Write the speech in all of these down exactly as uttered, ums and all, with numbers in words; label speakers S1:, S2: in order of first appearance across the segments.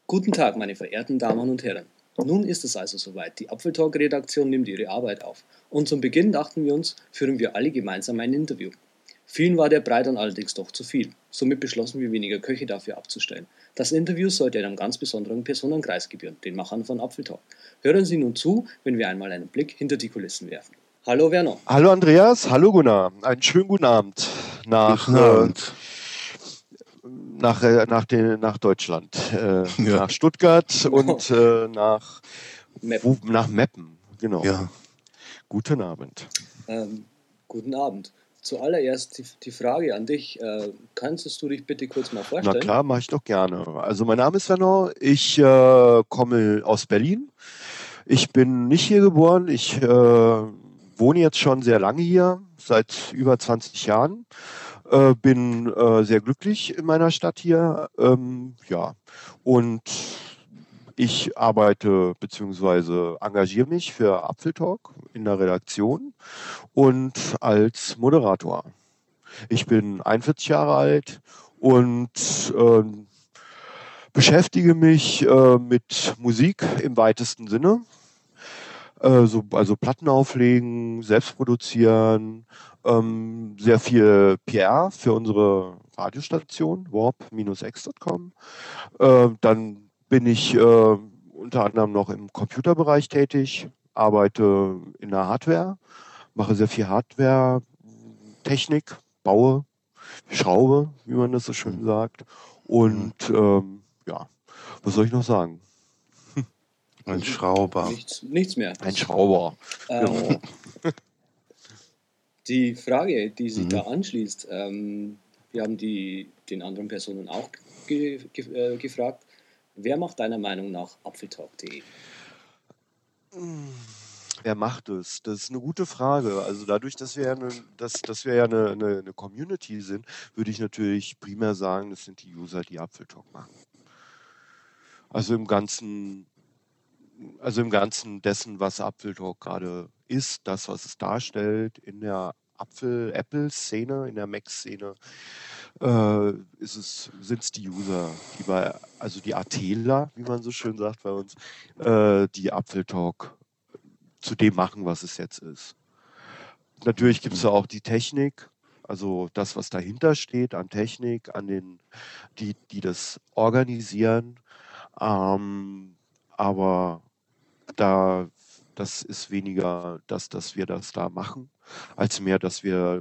S1: Guten Tag, meine verehrten Damen und Herren. Nun ist es also soweit. Die Apfeltalk-Redaktion nimmt ihre Arbeit auf. Und zum Beginn dachten wir uns, führen wir alle gemeinsam ein Interview. Vielen war der Brei dann allerdings doch zu viel. Somit beschlossen wir, weniger Köche dafür abzustellen. Das Interview sollte einem ganz besonderen Personenkreis gebühren, den Machern von Apfeltalk. Hören Sie nun zu, wenn wir einmal einen Blick hinter die Kulissen werfen. Hallo Werner.
S2: Hallo Andreas, hallo Gunnar. Einen schönen guten Abend nach,
S3: Guten Abend.
S2: Äh, nach, äh, nach, den, nach Deutschland, äh,
S3: Ja.
S2: nach Stuttgart und äh, nach,
S1: Meppen.
S2: wo, nach Meppen. Genau.
S3: Ja.
S2: Guten Abend.
S1: Ähm, guten Abend. Zuallererst die, die Frage an dich. Äh, kannst du dich bitte kurz mal vorstellen?
S2: Na klar, mache ich doch gerne. Also mein Name ist Werner, ich äh, komme aus Berlin. Ich bin nicht hier geboren, ich äh, wohne jetzt schon sehr lange hier, seit über zwanzig Jahren. Äh, bin äh, sehr glücklich in meiner Stadt hier. Ähm, ja, und ich arbeite bzw. engagiere mich für Apfeltalk in der Redaktion und als Moderator. Ich bin einundvierzig Jahre alt und äh, beschäftige mich äh, mit Musik im weitesten Sinne. Äh, so, also Platten auflegen, selbst produzieren, ähm, sehr viel P R für unsere Radiostation, warp Bindestrich x Punkt com. Äh, dann bin ich äh, unter anderem noch im Computerbereich tätig, arbeite in der Hardware, mache sehr viel Hardware, Technik, baue, schraube, wie man das so schön sagt. Und ähm, ja, was soll ich noch sagen?
S3: Ein Schrauber.
S1: Nichts, nichts mehr.
S2: Ein Schrauber.
S1: Ähm,
S2: Genau.
S1: Die Frage, die sich
S3: Mhm.
S1: da anschließt, ähm, wir haben die den anderen Personen auch ge ge äh, gefragt, wer macht deiner Meinung nach apfeltalk punkt de?
S2: Wer macht es? Das ist eine gute Frage. Also dadurch, dass wir ja eine, dass, dass wir ja eine, eine, eine Community sind, würde ich natürlich primär sagen, das sind die User, die Apfeltalk machen. Also im Ganzen, also im Ganzen dessen, was Apfeltalk gerade ist, das, was es darstellt in der Apfel-Apple-Szene, in der Mac-Szene, äh, ist es, sind es die User, die bei, also die ATler, wie man so schön sagt bei uns, äh, die Apfeltalk zu dem machen, was es jetzt ist. Natürlich gibt es ja auch die Technik, also das, was dahinter steht an Technik, an den, die, die das organisieren. Ähm, aber da, das ist weniger das, dass wir das da machen, als mehr, dass wir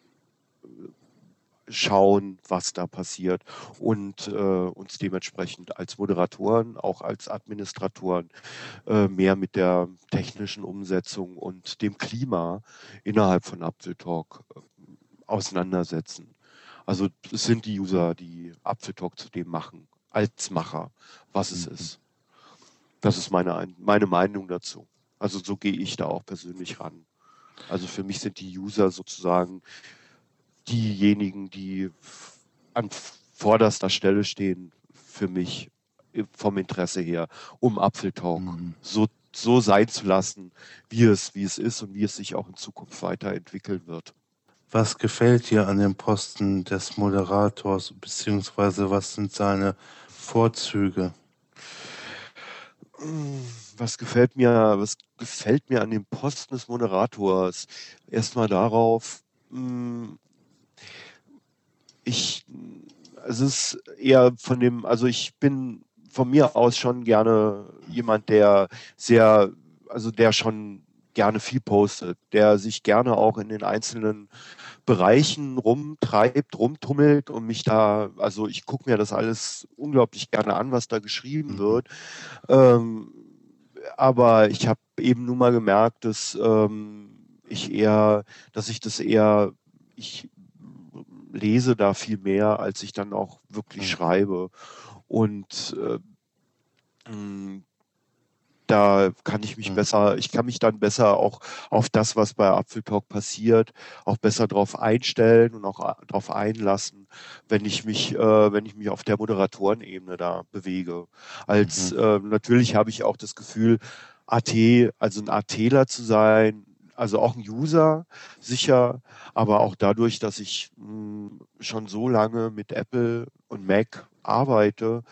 S2: schauen, was da passiert und äh, uns dementsprechend als Moderatoren, auch als Administratoren äh, mehr mit der technischen Umsetzung und dem Klima innerhalb von Apfeltalk äh, auseinandersetzen. Also es sind die User, die Apfeltalk zu dem machen, als Macher, was es
S3: Mhm.
S2: ist. Das ist meine, meine Meinung dazu. Also so gehe ich da auch persönlich ran. Also für mich sind die User sozusagen diejenigen, die an vorderster Stelle stehen, für mich vom Interesse her, um Apfeltalk
S3: Mhm.
S2: so, so sein zu lassen, wie es, wie es ist und wie es sich auch in Zukunft weiterentwickeln wird.
S3: Was gefällt dir an dem Posten des Moderators, beziehungsweise was sind seine Vorzüge?
S2: Was gefällt mir, was gefällt mir an dem Posten des Moderators? Erstmal darauf, mh, ich, es ist eher von dem, also ich bin von mir aus schon gerne jemand, der sehr, also der schon gerne viel postet, der sich gerne auch in den einzelnen Bereichen rumtreibt, rumtummelt und mich da, also ich gucke mir das alles unglaublich gerne an, was da geschrieben
S3: Mhm.
S2: wird. Ähm, aber ich habe eben nun mal gemerkt, dass ähm, ich eher, dass ich das eher, ich lese da viel mehr, als ich dann auch wirklich
S3: Mhm.
S2: schreibe. Und äh, mh, da kann ich mich
S3: Mhm.
S2: besser, ich kann mich dann besser auch auf das, was bei Apfeltalk passiert, auch besser drauf einstellen und auch a- drauf einlassen, wenn ich mich, äh, wenn ich mich auf der Moderatorenebene da bewege. Als
S3: Mhm.
S2: äh, natürlich habe ich auch das Gefühl, A T, also ein ATler zu sein, also auch ein User, sicher, aber auch dadurch, dass ich mh, schon so lange mit Apple und Mac arbeite,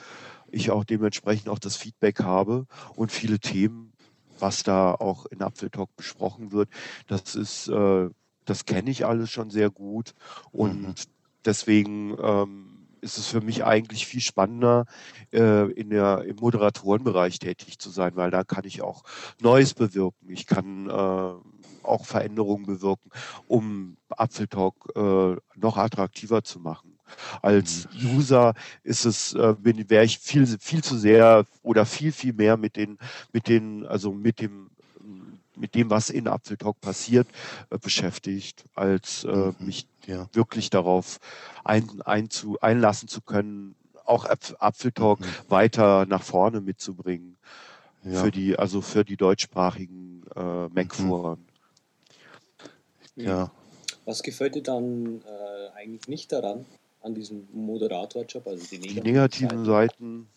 S2: ich auch dementsprechend auch das Feedback habe und viele Themen, was da auch in Apfeltalk besprochen wird, das ist, äh, das kenne ich alles schon sehr gut und
S3: Mhm.
S2: deswegen ähm, ist es für mich eigentlich viel spannender, äh, in der, im Moderatorenbereich tätig zu sein, weil da kann ich auch Neues bewirken. Ich kann äh, auch Veränderungen bewirken, um Apfeltalk äh, noch attraktiver zu machen. Als
S3: Mhm.
S2: User ist es, äh, bin, wäre ich viel, viel zu sehr oder viel, viel mehr mit den, mit den, also mit dem, mit dem, was in Apfeltalk passiert, äh, beschäftigt, als äh,
S3: Mhm.
S2: mich
S3: Ja.
S2: wirklich darauf ein, einzu, einlassen zu können, auch Apf- Apfeltalk
S3: Mhm.
S2: weiter nach vorne mitzubringen
S3: Ja.
S2: für die, also für die deutschsprachigen äh,
S3: Mhm.
S2: Mac-Foren.
S1: Mhm.
S3: Ja.
S1: Was gefällt dir dann äh, eigentlich nicht daran, an diesem Moderatorjob, also die
S2: Die
S1: negativen
S2: negativen
S1: Seiten?
S2: Seiten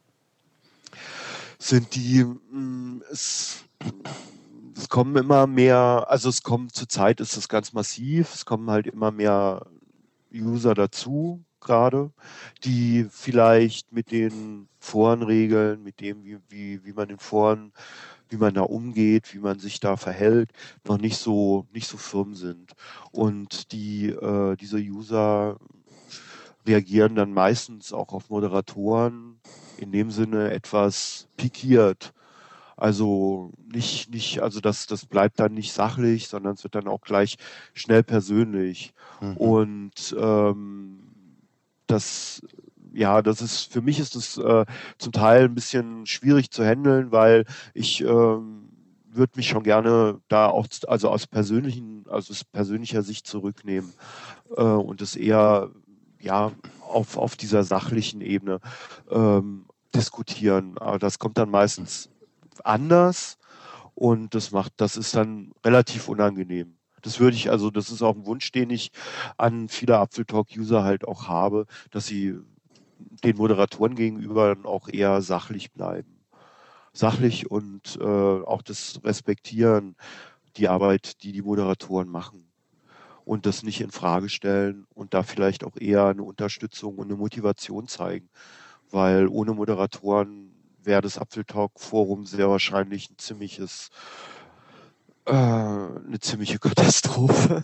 S2: sind die, mh, es, es kommen immer mehr, also es kommen zurzeit ist es ganz massiv, es kommen halt immer mehr User dazu, gerade, die vielleicht mit den Forenregeln, mit dem, wie, wie, wie man in Foren, wie man da umgeht, wie man sich da verhält, noch nicht so, nicht so firm sind. Und die, äh, diese User reagieren dann meistens auch auf Moderatoren in dem Sinne etwas pikiert. Also nicht, nicht, also das, das bleibt dann nicht sachlich, sondern es wird dann auch gleich schnell persönlich.
S3: Mhm.
S2: Und ähm, das, ja, das ist, für mich ist es äh, zum Teil ein bisschen schwierig zu handeln, weil ich ähm, würde mich schon gerne da auch, also aus persönlichen, also aus persönlicher Sicht zurücknehmen äh, und es eher, ja, auf, auf dieser sachlichen Ebene ähm, diskutieren. Aber das kommt dann meistens anders und das macht, das ist dann relativ unangenehm. Das würde ich, also das ist auch ein Wunsch, den ich an viele Apfeltalk-User halt auch habe, dass sie den Moderatoren gegenüber dann auch eher sachlich bleiben. Sachlich und äh, auch das Respektieren, die Arbeit, die die Moderatoren machen und das nicht in Frage stellen und da vielleicht auch eher eine Unterstützung und eine Motivation zeigen, weil ohne Moderatoren wäre das Apfeltalk-Forum sehr wahrscheinlich ein ziemliches, äh, eine ziemliche Katastrophe.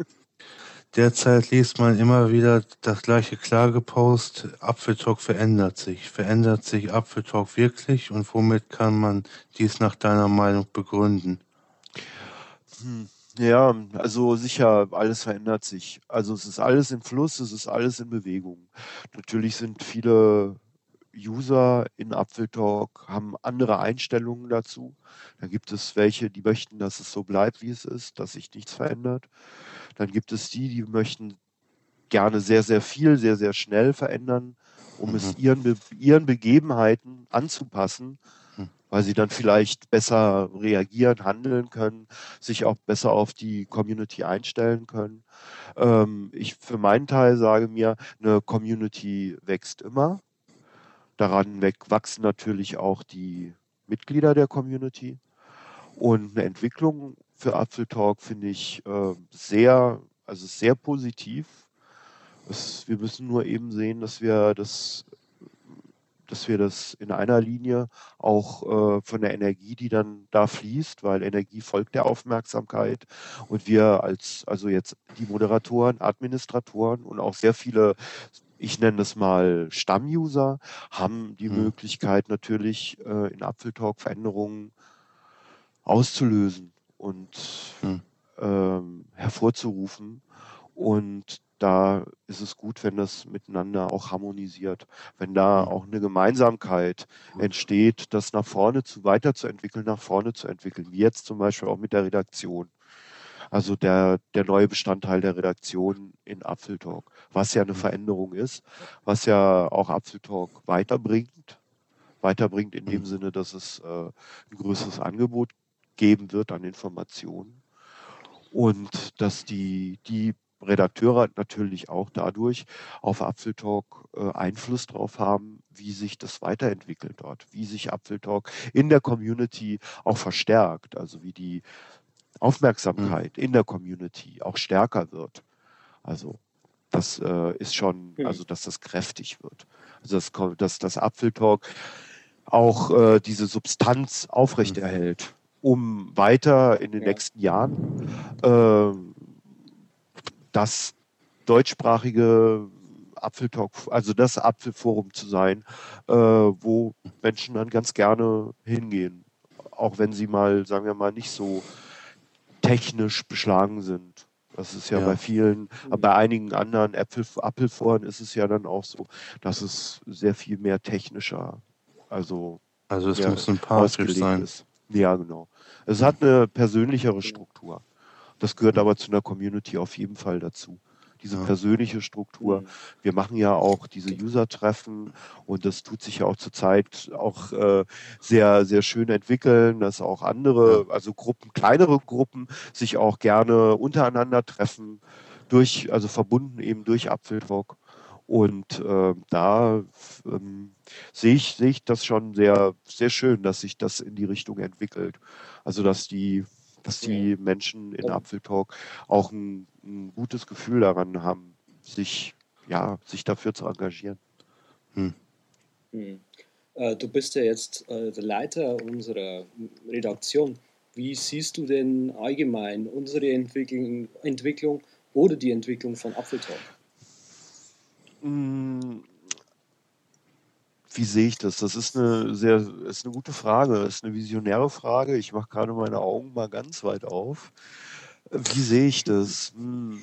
S3: Derzeit liest man immer wieder das gleiche Klagepost, Apfeltalk verändert sich. Verändert sich Apfeltalk wirklich und womit kann man dies nach deiner Meinung begründen?
S2: Hm. Ja, also sicher, alles verändert sich. Also es ist alles im Fluss, es ist alles in Bewegung. Natürlich sind viele User in Apfeltalk, haben andere Einstellungen dazu. Dann gibt es welche, die möchten, dass es so bleibt, wie es ist, dass sich nichts verändert. Dann gibt es die, die möchten gerne sehr, sehr viel, sehr, sehr schnell verändern, um
S3: Mhm.
S2: es ihren, Be ihren Begebenheiten anzupassen,
S3: Mhm.
S2: weil sie dann vielleicht besser reagieren, handeln können, sich auch besser auf die Community einstellen können. Ähm, ich für meinen Teil sage mir, eine Community wächst immer. Daran weg wachsen natürlich auch die Mitglieder der Community. Und eine Entwicklung für Apfeltalk finde ich äh, sehr, also sehr positiv. Es, wir müssen nur eben sehen, dass wir das, dass wir das in einer Linie auch äh, von der Energie, die dann da fließt, weil Energie folgt der Aufmerksamkeit und wir als, also jetzt die Moderatoren, Administratoren und auch sehr viele, ich nenne das mal Stammuser, haben die
S3: Mhm.
S2: Möglichkeit natürlich äh, in Apfeltalk Veränderungen auszulösen und
S3: Mhm.
S2: ähm, hervorzurufen. Und da ist es gut, wenn das miteinander auch harmonisiert, wenn da
S3: Mhm.
S2: auch eine Gemeinsamkeit entsteht, das nach vorne zu weiterzuentwickeln, nach vorne zu entwickeln, wie jetzt zum Beispiel auch mit der Redaktion. Also der, der neue Bestandteil der Redaktion in Apfeltalk, was ja eine Veränderung ist, was ja auch Apfeltalk weiterbringt, weiterbringt in dem
S3: Mhm.
S2: Sinne, dass es äh, ein größeres Angebot geben wird an Informationen und dass die, die Redakteure natürlich auch dadurch auf Apfeltalk äh, Einfluss drauf haben, wie sich das weiterentwickelt dort, wie sich Apfeltalk in der Community auch verstärkt, also wie die
S3: Mhm.
S2: Aufmerksamkeit in der Community auch stärker wird. Also das äh, ist schon,
S1: Hm.
S2: also dass das kräftig wird. Also dass, dass das Apfeltalk auch äh, diese Substanz aufrechterhält, um weiter in den
S1: Ja.
S2: nächsten Jahren äh, das deutschsprachige Apfeltalk, also das Apfelforum zu sein, äh, wo Menschen dann ganz gerne hingehen, auch wenn sie mal, sagen wir mal, nicht so technisch beschlagen sind. Das ist ja,
S3: Ja.
S2: bei vielen, aber bei einigen anderen Apfel, Apfelforen ist es ja dann auch so, dass es sehr viel mehr technischer, also
S3: Also es
S2: mehr
S3: muss sympathisch
S2: ausgelegt
S3: sein.
S2: ist. Ja, genau. Es hat eine persönlichere Struktur. Das gehört aber zu einer Community auf jeden Fall dazu. Diese
S3: Ja.
S2: persönliche Struktur. Wir machen ja auch diese User-Treffen und das tut sich ja auch zurzeit auch äh, sehr, sehr schön entwickeln, dass auch andere,
S3: Ja.
S2: also Gruppen, kleinere Gruppen sich auch gerne untereinander treffen, durch, also verbunden eben durch Apfeltalk. Und äh, da ähm, sehe ich, sehe ich das schon sehr, sehr schön, dass sich das in die Richtung entwickelt. Also dass die dass die Menschen in Apfeltalk auch ein, ein gutes Gefühl daran haben, sich, ja, sich dafür zu engagieren.
S3: Hm.
S1: Hm. Äh, du bist ja jetzt äh, der Leiter unserer Redaktion. Wie siehst du denn allgemein unsere Entwicklung, Entwicklung oder die Entwicklung von Apfeltalk?
S2: Mm, Wie sehe ich das? Das ist eine sehr, ist eine gute Frage. Das ist eine visionäre Frage. Ich mache gerade meine Augen mal ganz weit auf. Wie sehe ich das? Hm.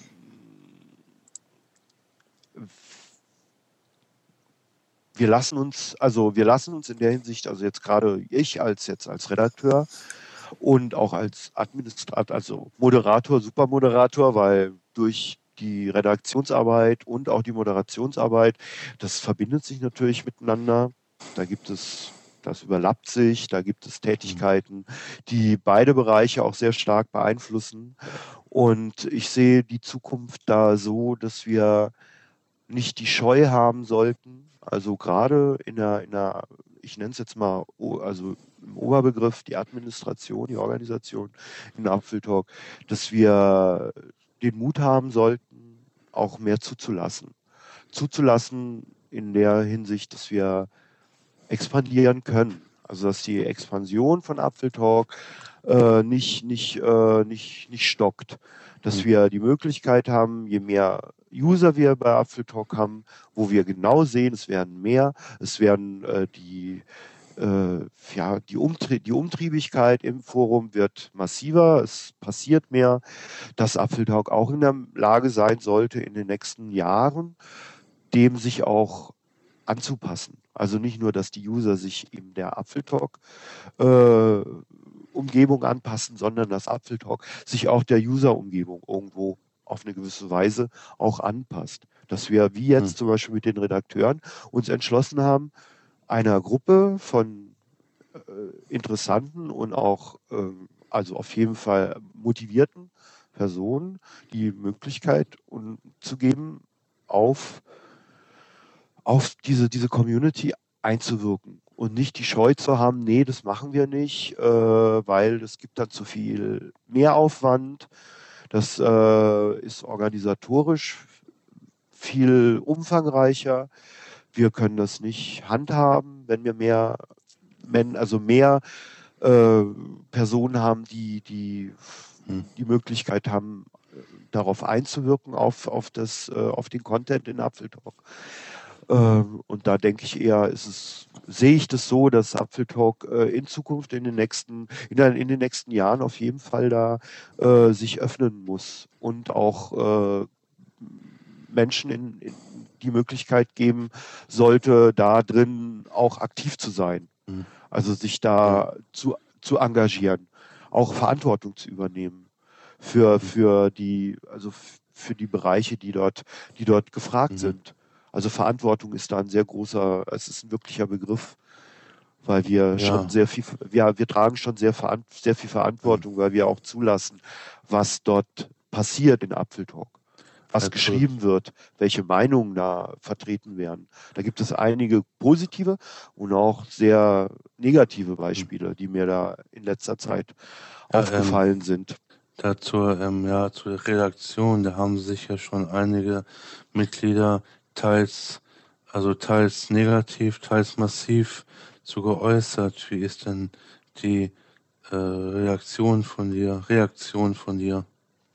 S2: Wir lassen uns, also wir lassen uns in der Hinsicht, also jetzt gerade ich als jetzt als Redakteur und auch als Administrator, also Moderator, Supermoderator, weil durch die Redaktionsarbeit und auch die Moderationsarbeit, das verbindet sich natürlich miteinander. Da gibt es, das überlappt sich, da gibt es Tätigkeiten, die beide Bereiche auch sehr stark beeinflussen. Und ich sehe die Zukunft da so, dass wir nicht die Scheu haben sollten, also gerade in der, in der ich nenne es jetzt mal, also im Oberbegriff, die Administration, die Organisation in Apfeltalk, dass wir den Mut haben sollten, auch mehr zuzulassen. Zuzulassen in der Hinsicht, dass wir expandieren können. Also dass die Expansion von Apfeltalk äh, nicht, nicht, äh, nicht, nicht stockt. Dass
S3: Hm.
S2: wir die Möglichkeit haben, je mehr User wir bei Apfeltalk haben, wo wir genau sehen, es werden mehr, es werden äh, die, äh, ja, die, Umtrie die Umtriebigkeit im Forum wird massiver, es passiert mehr, dass Apfeltalk auch in der Lage sein sollte, in den nächsten Jahren dem sich auch anzupassen. Also nicht nur, dass die User sich in der Apfeltalk äh, Umgebung anpassen, sondern dass Apfeltalk sich auch der User-Umgebung irgendwo auf eine gewisse Weise auch anpasst. Dass wir, wie jetzt
S3: Hm.
S2: zum Beispiel mit den Redakteuren, uns entschlossen haben, einer Gruppe von äh, interessanten und auch, äh, also auf jeden Fall motivierten Personen die Möglichkeit un zu geben, auf auf diese, diese Community einzuwirken und nicht die Scheu zu haben, nee, das machen wir nicht, äh, weil es gibt dann zu viel Mehraufwand. Das äh, ist organisatorisch viel umfangreicher. Wir können das nicht handhaben, wenn wir mehr, men, also mehr äh, Personen haben, die, die
S3: Hm.
S2: die Möglichkeit haben, darauf einzuwirken, auf, auf, das, äh, auf den Content in Apfeltalk. Ähm, und da denke ich eher, ist es, sehe ich das so, dass Apfeltalk äh, in Zukunft in den nächsten, in, der, in den nächsten Jahren auf jeden Fall da äh, sich öffnen muss und auch äh, Menschen in, in die Möglichkeit geben sollte, da drin auch aktiv zu sein.
S3: Hm.
S2: Also sich da zu, zu engagieren, auch Verantwortung zu übernehmen für, für die, also für die Bereiche, die dort, die dort gefragt
S3: Mhm.
S2: sind. Also Verantwortung ist da ein sehr großer, es ist ein wirklicher Begriff, weil wir
S3: Ja.
S2: schon sehr viel, ja, wir tragen schon sehr, veran- sehr viel Verantwortung, weil wir auch zulassen, was dort passiert in Apfeltalk. Was
S3: Also-
S2: geschrieben wird, welche Meinungen da vertreten werden. Da gibt es einige positive und auch sehr negative Beispiele, die mir da in letzter Zeit
S3: Ja,
S2: aufgefallen sind.
S3: Dazu, ähm, ja, zur Redaktion, da haben sich ja schon einige Mitglieder teils Also teils negativ, teils massiv so geäußert. Wie ist denn die äh, Reaktion von dir, Reaktion von dir?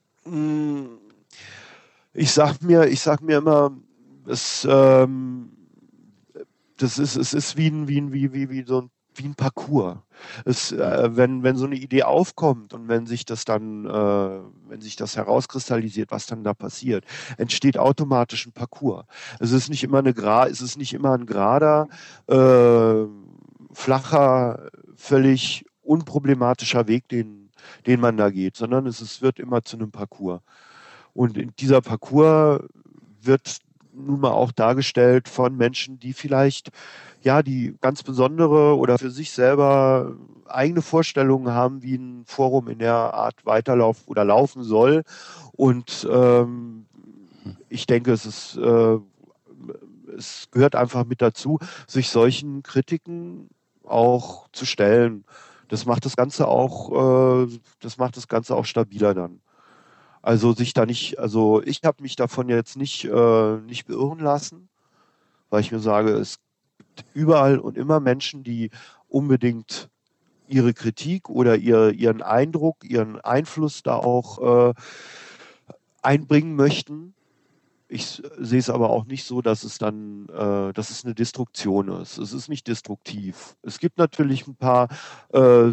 S2: Ich sag mir, ich sag mir immer, es, ähm, das ist, es ist wie ein, wie ein, wie, wie, wie so ein, wie ein Parcours. Es, äh, wenn, wenn so eine Idee aufkommt und wenn sich das dann, äh, wenn sich das herauskristallisiert, was dann da passiert, entsteht automatisch ein Parcours. Es ist nicht immer eine Gra, es ist nicht immer ein gerader, äh, flacher, völlig unproblematischer Weg, den, den man da geht, sondern es ist, wird immer zu einem Parcours. Und in dieser Parcours wird nun mal auch dargestellt von Menschen, die vielleicht, ja, die ganz besondere oder für sich selber eigene Vorstellungen haben, wie ein Forum in der Art weiterlaufen oder laufen soll. Und ähm, ich denke, es ist, äh, es gehört einfach mit dazu, sich solchen Kritiken auch zu stellen. Das macht das Ganze auch, äh, das macht das Ganze auch stabiler dann. Also sich da nicht, also ich habe mich davon jetzt nicht, äh, nicht beirren lassen, weil ich mir sage, es gibt überall und immer Menschen, die unbedingt ihre Kritik oder ihr, ihren Eindruck, ihren Einfluss da auch äh, einbringen möchten. Ich sehe es aber auch nicht so, dass es dann, äh, dass es eine Destruktion ist. Es ist nicht destruktiv. Es gibt natürlich ein paar äh,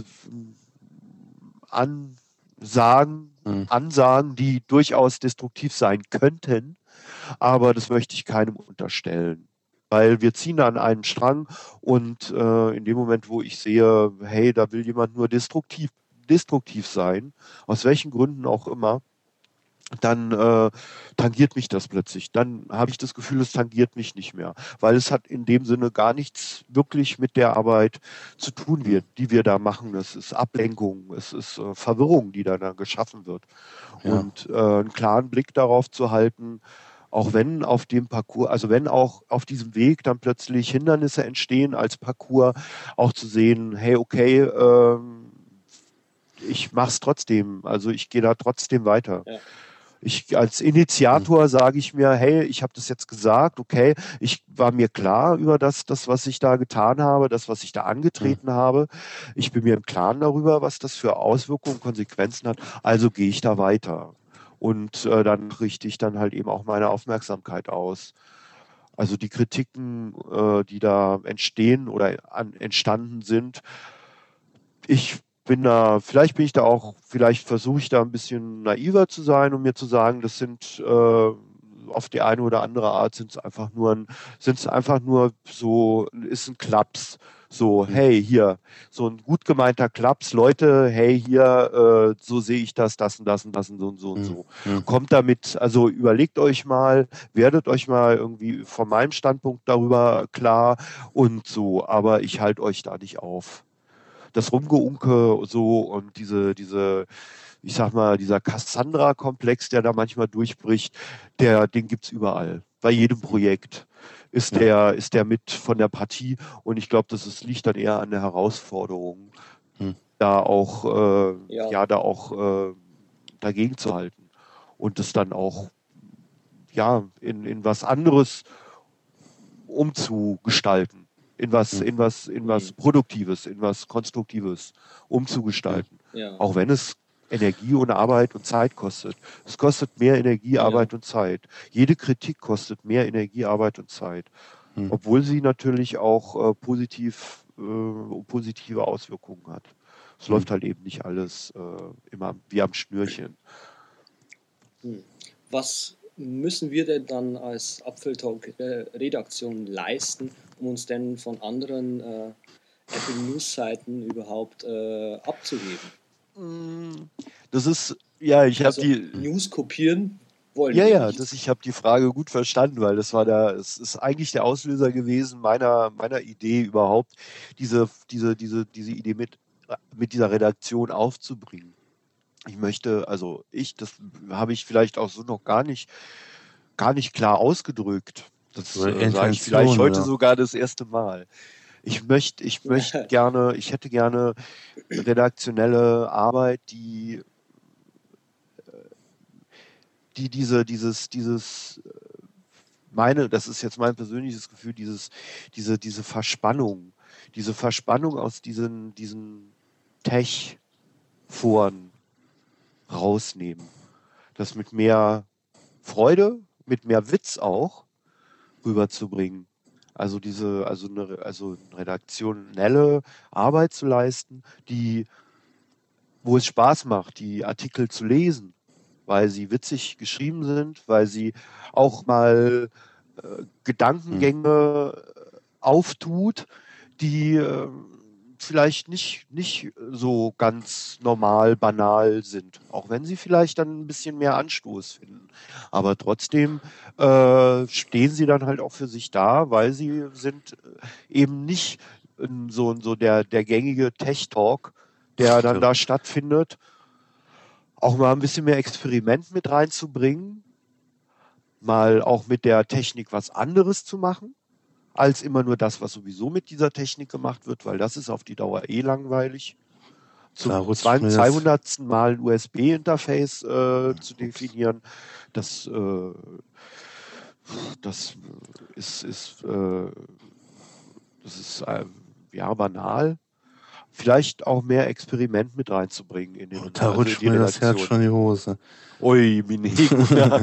S2: Ansagen,
S3: Hm.
S2: Ansagen, die durchaus destruktiv sein könnten, aber das möchte ich keinem unterstellen. Weil wir ziehen an einen Strang und äh, in dem Moment, wo ich sehe, hey, da will jemand nur destruktiv, destruktiv sein, aus welchen Gründen auch immer, dann äh, tangiert mich das plötzlich. Dann habe ich das Gefühl, es tangiert mich nicht mehr, weil es hat in dem Sinne gar nichts wirklich mit der Arbeit zu tun wird, die wir da machen. Es ist Ablenkung, es ist äh, Verwirrung, die da, da geschaffen wird.
S3: Ja.
S2: Und äh, einen klaren Blick darauf zu halten, auch wenn auf dem Parcours, also wenn auch auf diesem Weg dann plötzlich Hindernisse entstehen als Parcours, auch zu sehen, hey, okay, ähm, ich mache es trotzdem, also ich gehe da trotzdem weiter.
S1: Ja.
S2: Ich als Initiator sage ich mir, hey, ich habe das jetzt gesagt, okay, ich war mir klar über das, das, was ich da getan habe, das, was ich da angetreten habe. Ich bin mir im Klaren darüber, was das für Auswirkungen, Konsequenzen hat. Also gehe ich da weiter. Und äh, dann richte ich dann halt eben auch meine Aufmerksamkeit aus. Also die Kritiken, äh, die da entstehen oder an, entstanden sind, ich bin da, vielleicht bin ich da auch, vielleicht versuche ich da ein bisschen naiver zu sein, um mir zu sagen, das sind äh, auf die eine oder andere Art sind es einfach nur ein, sind es einfach nur so, ist ein Klaps. So, hey, hier, so ein gut gemeinter Klaps, Leute, hey, hier, äh, so sehe ich das, das und das und das und so und so und so.
S3: Hm.
S2: Kommt damit, also überlegt euch mal, werdet euch mal irgendwie von meinem Standpunkt darüber klar und so, aber ich halte euch da nicht auf. Das Rumgeunke so und diese, diese, ich sag mal, dieser Cassandra-Komplex, der da manchmal durchbricht, der, den gibt's überall. Bei jedem Projekt ist
S3: Ja.
S2: der, ist der mit von der Partie und ich glaube, das ist, liegt dann eher an der Herausforderung,
S3: Hm.
S2: da auch, äh,
S1: Ja.
S2: ja, da auch äh, dagegen zu halten und das dann auch, ja, in, in was anderes umzugestalten. In was, in was, in was Produktives, in was Konstruktives umzugestalten.
S1: Ja.
S2: Auch wenn es Energie und Arbeit und Zeit kostet. Es kostet mehr Energie,
S1: Ja.
S2: Arbeit und Zeit. Jede Kritik kostet mehr Energie, Arbeit und Zeit.
S3: Hm.
S2: Obwohl sie natürlich auch äh, positiv, äh, positive Auswirkungen hat. Es
S3: Hm.
S2: läuft halt eben nicht alles äh, immer wie am Schnürchen.
S1: Hm. Was müssen wir denn dann als Apfeltalk-Redaktion leisten, um uns denn von anderen äh, Apple News-Seiten überhaupt äh, abzuheben?
S2: Das ist, ja, ich habe
S1: Also
S2: die.
S1: News kopieren wollen
S2: Ja,
S1: wir
S2: ja,
S1: nicht.
S2: das, ich habe die Frage gut verstanden, weil das war der, es ist eigentlich der Auslöser gewesen meiner, meiner Idee überhaupt, diese, diese, diese, diese Idee mit, mit dieser Redaktion aufzubringen. Ich möchte, also ich, das habe ich vielleicht auch so noch gar nicht, gar nicht klar ausgedrückt. Das
S3: Oder
S2: äh, sage ich vielleicht
S3: Intention,
S2: heute
S3: oder?
S2: sogar das erste Mal. Ich möchte, ich möchte gerne, ich hätte gerne redaktionelle Arbeit, die die diese, dieses, dieses meine, das ist jetzt mein persönliches Gefühl, dieses, diese, diese Verspannung, diese Verspannung aus diesen, diesen Tech-Foren rausnehmen. Das mit mehr Freude, mit mehr Witz auch rüberzubringen. Also diese, also eine, also eine redaktionelle Arbeit zu leisten, die, wo es Spaß macht, die Artikel zu lesen, weil sie witzig geschrieben sind, weil sie auch mal äh, Gedankengänge auftut, die äh, vielleicht nicht, nicht so ganz normal, banal sind. Auch wenn sie vielleicht dann ein bisschen mehr Anstoß finden. Aber trotzdem äh, stehen sie dann halt auch für sich da, weil sie sind äh, eben nicht äh, so, so der, der gängige Tech-Talk, der dann da stattfindet. Auch mal ein bisschen mehr Experiment mit reinzubringen, mal auch mit der Technik was anderes zu machen, als immer nur das, was sowieso mit dieser Technik gemacht wird, weil das ist auf die Dauer eh langweilig. Zum zweihundertsten Mal ein U S B-Interface äh, zu definieren, das, äh, das ist, ist, äh, das ist äh, ja banal. Vielleicht auch mehr Experiment mit reinzubringen in den
S3: Da
S2: also
S3: rutscht
S2: in die
S3: mir das Herz schon in die Hose.
S2: Ui, Mineko.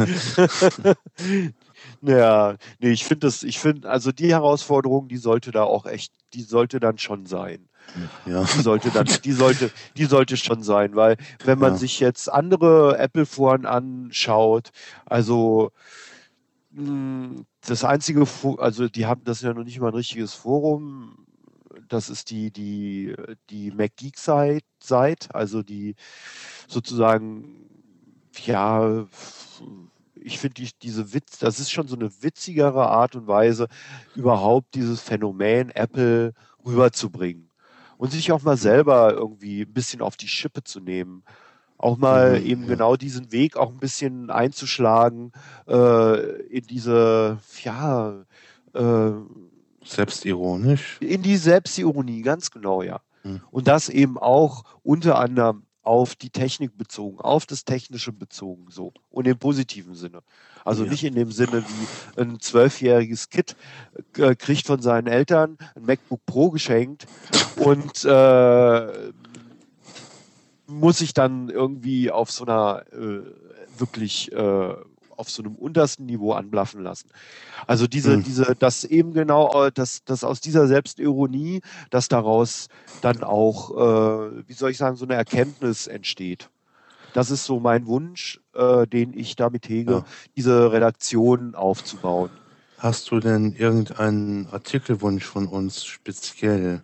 S2: Ja, nee, ich finde das, ich finde, also die Herausforderung, die sollte da auch echt, die sollte dann schon sein.
S3: Ja.
S2: Die sollte dann, die sollte, die sollte schon sein, weil wenn man
S3: Ja.
S2: sich jetzt andere Apple-Foren anschaut, also mh, das einzige, Fo- also die haben das ja noch nicht mal ein richtiges Forum. Das ist die, die, die MacGeek-Site, also die sozusagen, ja, ich finde die, diese Witz, das ist schon so eine witzigere Art und Weise, überhaupt dieses Phänomen Apple rüberzubringen. Und sich auch mal selber irgendwie ein bisschen auf die Schippe zu nehmen. Auch mal
S3: Mhm,
S2: eben
S3: ja.
S2: genau diesen Weg auch ein bisschen einzuschlagen, äh, in diese, ja, äh,
S3: Selbstironisch.
S2: in die Selbstironie, ganz genau, ja.
S3: Hm.
S2: Und das eben auch unter anderem auf die Technik bezogen, auf das Technische bezogen, so. Und im positiven Sinne. Also
S3: Ja.
S2: nicht in dem Sinne, wie ein zwölfjähriges Kind äh, kriegt von seinen Eltern ein MacBook Pro geschenkt und äh, muss sich dann irgendwie auf so einer äh, wirklich äh, auf so einem untersten Niveau anblaffen lassen. Also diese,
S3: Hm.
S2: diese, das eben genau, äh, dass, dass aus dieser Selbstironie, dass daraus dann auch, äh, wie soll ich sagen, so eine Erkenntnis entsteht. Das ist so mein Wunsch, äh, den ich damit hege,
S3: Ja.
S2: diese Redaktion aufzubauen.
S3: Hast du denn irgendeinen Artikelwunsch von uns speziell?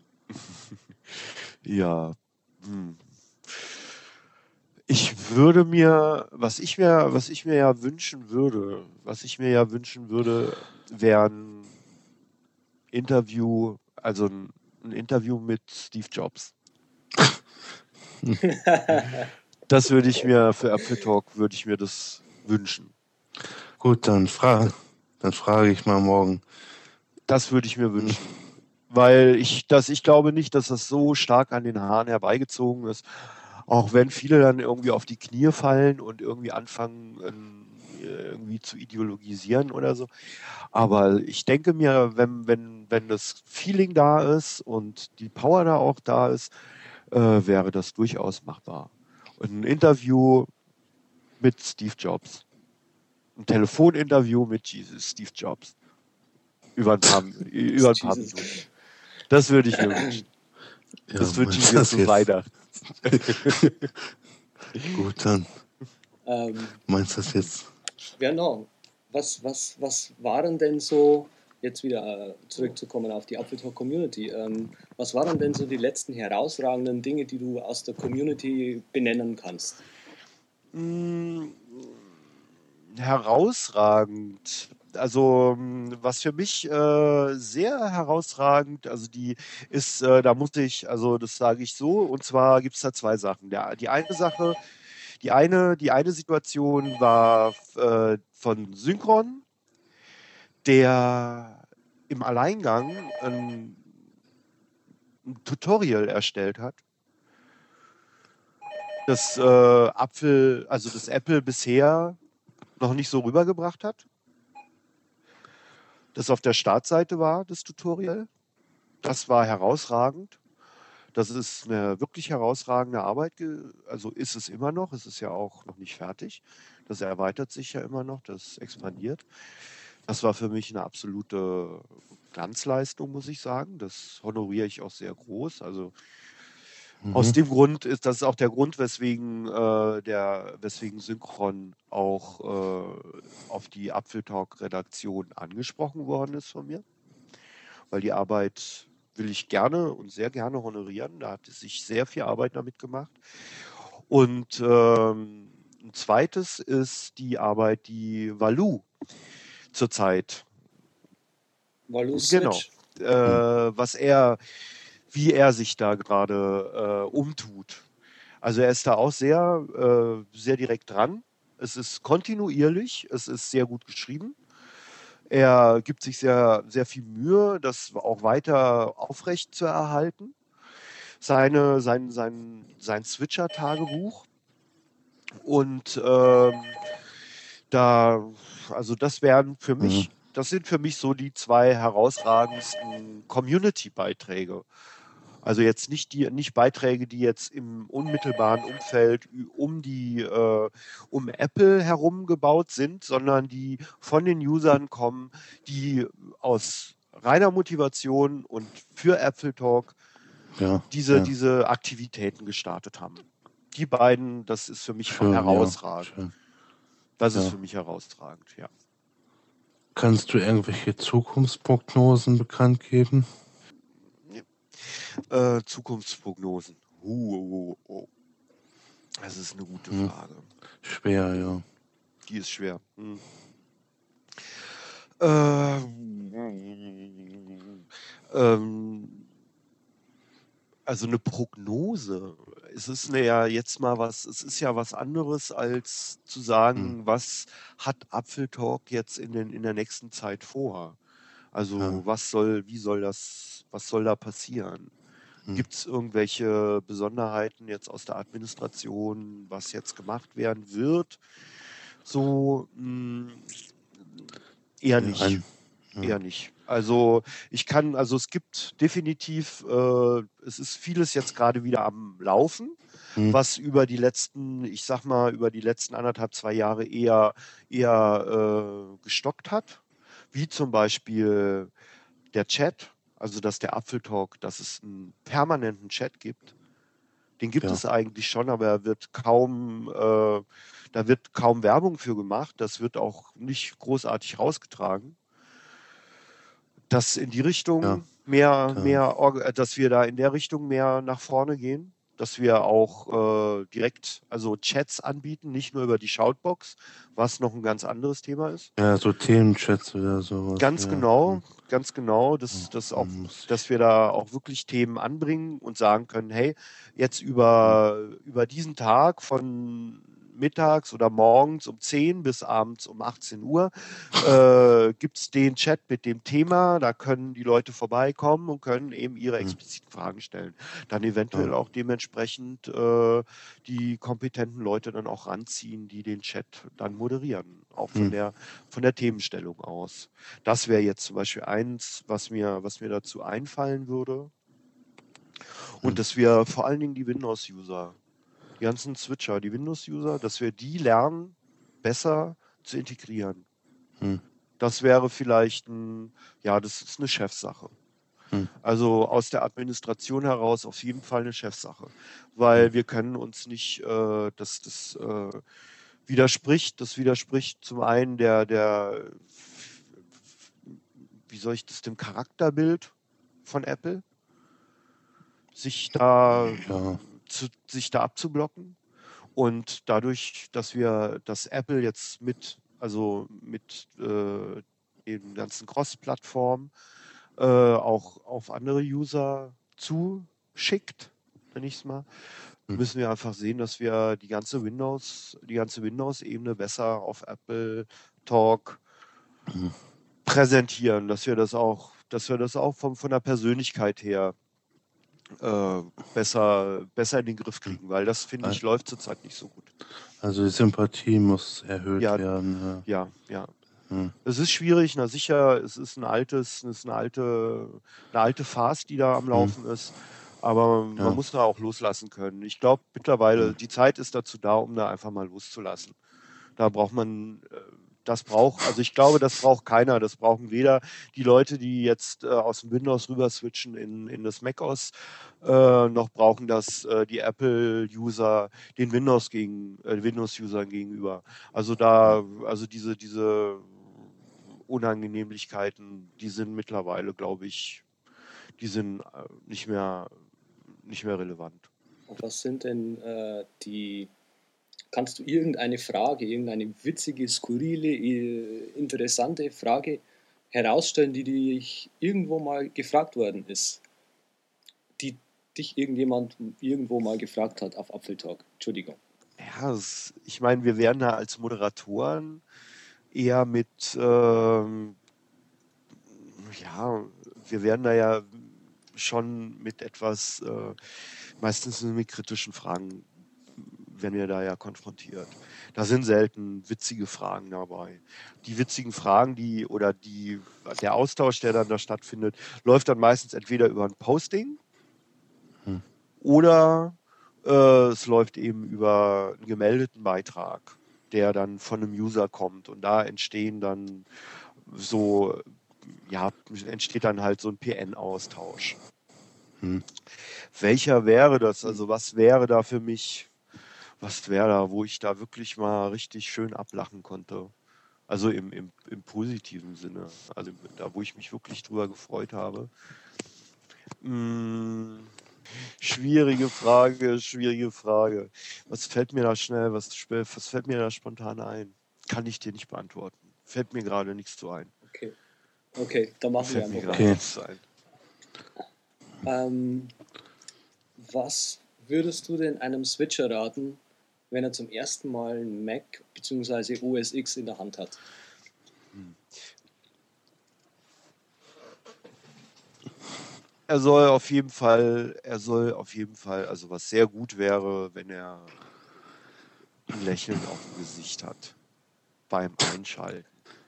S2: Ja. Hm. Ich würde mir, was ich mir, was ich mir ja wünschen würde, was ich mir ja wünschen würde, wären Interview, also ein, ein Interview mit Steve Jobs. Das würde ich mir für Apple Talk, würde ich mir das wünschen.
S3: Gut, dann frage, dann frage ich mal morgen.
S2: Das würde ich mir wünschen. Weil ich, das, ich glaube nicht, dass das so stark an den Haaren herbeigezogen ist. Auch wenn viele dann irgendwie auf die Knie fallen und irgendwie anfangen, irgendwie zu ideologisieren oder so. Aber ich denke mir, wenn, wenn, wenn das Feeling da ist und die Power da auch da ist, äh, wäre das durchaus machbar. Und ein Interview mit Steve Jobs. Ein Telefoninterview mit Jesus, Steve Jobs. Über ein paar, über ein paar Minuten. Das würde ich mir wünschen.
S3: Ja,
S2: das wünsche ich
S3: meinst
S2: mir
S3: das
S2: zu
S3: jetzt?
S2: Weihnachten.
S3: Gut, dann
S1: Ähm,
S3: meinst du das jetzt?
S1: ja, no. Was, was, was waren denn so, jetzt wieder äh, zurückzukommen auf die Apfeltalk Community, ähm, was waren denn so die letzten herausragenden Dinge, die du aus der Community benennen kannst?
S2: Mm, herausragend. Also was für mich äh, sehr herausragend, also die ist, äh, da musste ich, also das sage ich so, und zwar gibt es da zwei Sachen. Der, die eine Sache, die eine, die eine Situation war äh, von Synchron, der im Alleingang ein, ein Tutorial erstellt hat, das äh, Apfel, also das Apple bisher noch nicht so rübergebracht hat. das auf der Startseite war, das Tutorial. Das war herausragend. Das ist eine wirklich herausragende Arbeit, also ist es immer noch, es ist ja auch noch nicht fertig. Das erweitert sich ja immer noch, das expandiert. Das war für mich eine absolute Glanzleistung, muss ich sagen. Das honoriere ich auch sehr groß. Also mhm. aus dem Grund ist das auch der Grund, weswegen äh, der, weswegen Synchron auch äh, auf die Apfeltalk-Redaktion angesprochen worden ist von mir. Weil die Arbeit will ich gerne und sehr gerne honorieren. Da hat es sich sehr viel Arbeit damit gemacht. Und ähm, ein zweites ist die Arbeit, die Valou zurzeit.
S1: Valou
S2: Genau.
S1: Switch.
S2: Äh, was er, wie er sich da gerade äh, umtut. Also er ist da auch sehr, äh, sehr direkt dran. Es ist kontinuierlich, es ist sehr gut geschrieben. Er gibt sich sehr, sehr viel Mühe, das auch weiter aufrecht zu erhalten. Seine, sein, sein, sein Switcher-Tagebuch. Und ähm, da, also das wären für mich, das sind für mich so die zwei herausragendsten Community-Beiträge. Also jetzt nicht die, nicht Beiträge, die jetzt im unmittelbaren Umfeld um die, äh, um Apple herum gebaut sind, sondern die von den Usern kommen, die aus reiner Motivation und für Apple Talk
S3: Ja,
S2: diese,
S3: ja.
S2: diese Aktivitäten gestartet haben. Die beiden, das ist für mich
S3: Schön,
S2: herausragend.
S3: ja, schön.
S2: Das ist
S3: Ja.
S2: für mich herausragend, ja.
S3: Kannst du irgendwelche Zukunftsprognosen bekannt geben?
S2: Äh, Zukunftsprognosen. Uh, uh, uh. Das ist eine gute
S3: Hm.
S2: Frage.
S3: Schwer, ja.
S2: Die ist schwer. Hm. Äh, ähm, also eine Prognose. Es ist eine, ja jetzt mal was, es ist ja was anderes, als zu sagen,
S3: Hm.
S2: was hat Apfeltalk jetzt in, den, in der nächsten Zeit vor? Also
S3: Ja.
S2: was soll, wie soll das, was soll da passieren?
S3: Hm.
S2: Gibt es irgendwelche Besonderheiten jetzt aus der Administration, was jetzt gemacht werden wird? So mh, eher
S3: Ja,
S2: nicht.
S3: ein, ja.
S2: Eher nicht. Also ich kann, also es gibt definitiv, äh, es ist vieles jetzt gerade wieder am Laufen,
S3: Hm.
S2: was über die letzten, ich sag mal, über die letzten anderthalb, zwei Jahre eher, eher äh, gestockt hat. Wie zum Beispiel der Chat, also dass der Apfeltalk, dass es einen permanenten Chat gibt. Den gibt
S3: Ja.
S2: es eigentlich schon, aber er wird kaum, äh, da wird kaum Werbung für gemacht. Das wird auch nicht großartig rausgetragen. Dass in die Richtung
S3: Ja.
S2: mehr,
S3: Da.
S2: mehr, org- äh, dass wir da in der Richtung mehr nach vorne gehen, dass wir auch äh, direkt, also Chats anbieten, nicht nur über die Shoutbox, was noch ein ganz anderes Thema ist.
S3: Ja, so Themenchats oder sowas.
S2: Ganz
S3: ja.
S2: genau,
S3: Hm.
S2: ganz genau, dass, dass, auch,
S3: Hm, muss ich-
S2: dass wir da auch wirklich Themen anbringen und sagen können, hey, jetzt über, über diesen Tag von mittags oder morgens um zehn bis abends um achtzehn Uhr äh, gibt es den Chat mit dem Thema, da können die Leute vorbeikommen und können eben ihre
S3: Hm.
S2: expliziten Fragen stellen. Dann eventuell
S3: Ja.
S2: auch dementsprechend äh, die kompetenten Leute dann auch ranziehen, die den Chat dann moderieren, auch von
S3: Hm.
S2: der von der Themenstellung aus. Das wäre jetzt zum Beispiel eins, was mir, was mir dazu einfallen würde. Und
S3: Hm.
S2: dass wir vor allen Dingen die Windows-User, die ganzen Switcher, die Windows-User, dass wir die lernen, besser zu integrieren.
S3: Hm.
S2: Das wäre vielleicht ein, ja, das ist eine Chefsache.
S3: Hm.
S2: Also aus der Administration heraus auf jeden Fall eine Chefsache. Weil
S3: Hm.
S2: wir können uns nicht, äh, das, das äh, widerspricht, das widerspricht zum einen der, der, wie soll ich das, dem Charakterbild von Apple, sich da,
S3: Ja.
S2: zu, sich da abzublocken. Und dadurch, dass wir, dass Apple jetzt mit, also mit äh, den ganzen Cross-Plattformen äh, auch auf andere User zuschickt, nenne ich es mal,
S3: Hm.
S2: müssen wir einfach sehen, dass wir die ganze Windows, die ganze Windows-Ebene besser auf Apple Talk
S3: Hm.
S2: präsentieren, dass wir das auch, dass wir das auch vom, von der Persönlichkeit her äh, besser, besser in den Griff kriegen, weil das, finde ich, läuft zurzeit nicht so gut.
S3: Also die Sympathie muss erhöht
S2: Ja,
S3: werden.
S2: ja, ja.
S3: Hm.
S2: Es ist schwierig, na sicher, es ist ein altes, es ist eine alte, eine alte Farce, die da am
S3: Hm.
S2: Laufen ist. Aber man
S3: Ja.
S2: muss da auch loslassen können. Ich glaube mittlerweile,
S3: Hm.
S2: die Zeit ist dazu da, um da einfach mal loszulassen. Da braucht man, äh, das braucht, also ich glaube, das braucht keiner. Das brauchen weder die Leute, die jetzt äh, aus dem Windows rüber switchen in, in das macOS, äh, noch brauchen das äh, die Apple-User den Windows gegen äh, Windows-Usern gegenüber. Also da, also diese, diese Unangenehmlichkeiten, die sind mittlerweile, glaube ich, die sind äh, nicht mehr, nicht mehr relevant.
S1: Und was sind denn äh, die, kannst du irgendeine Frage, irgendeine witzige, skurrile, äh, interessante Frage herausstellen, die dich irgendwo mal gefragt worden ist, die dich irgendjemand irgendwo mal gefragt hat auf Apfeltalk? Entschuldigung.
S2: Ja, es, ich meine, wir werden da als Moderatoren eher mit, ähm, ja, wir werden da ja schon mit etwas, äh, meistens mit kritischen Fragen, werden wir da ja konfrontiert. Da sind selten witzige Fragen dabei. Die witzigen Fragen, die oder die, der Austausch, der dann da stattfindet, läuft dann meistens entweder über ein Posting
S3: Hm.
S2: oder äh, es läuft eben über einen gemeldeten Beitrag, der dann von einem User kommt und da entstehen dann so, ja, entsteht dann halt so ein P N-Austausch.
S3: Hm.
S2: Welcher wäre das? Also was wäre da für mich, was wäre da, wo ich da wirklich mal richtig schön ablachen konnte? Also im, im, im positiven Sinne, also da, wo ich mich wirklich drüber gefreut habe. Hm, schwierige Frage, schwierige Frage. Was fällt mir da schnell, was, was fällt mir da spontan ein? Kann ich dir nicht beantworten. Fällt mir gerade nichts zu ein.
S1: Okay, okay, dann machen wir
S2: Fällt mir
S1: einfach
S2: gerade
S3: Okay.
S2: nichts zu ein.
S1: Ähm, was würdest du denn einem Switcher raten, wenn er zum ersten Mal ein Mac bzw. O S X in der Hand hat?
S2: Er soll auf jeden Fall, er soll auf jeden Fall, also was sehr gut wäre, wenn er ein Lächeln auf dem Gesicht hat beim Einschalten.